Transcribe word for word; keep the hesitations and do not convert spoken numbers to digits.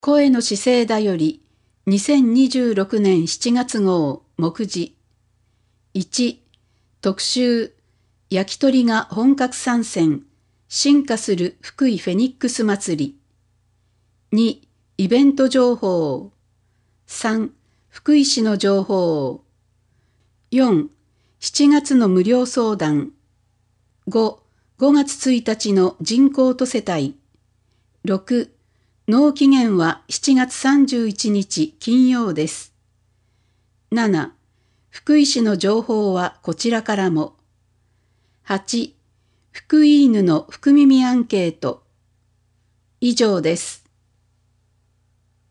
声の姿勢だよりにせんにじゅうろくねんしちがつ号目次いち特集焼き鳥が本格参戦進化する福井フェニックス祭りにイベント情報さん福井市の情報よんしちがつの無料相談ご、ごがつついたちの人口と世帯ろく納期限はしちがつさんじゅういちにち金曜です。なな福井市の情報はこちらからもはち福井犬の福耳アンケート以上です。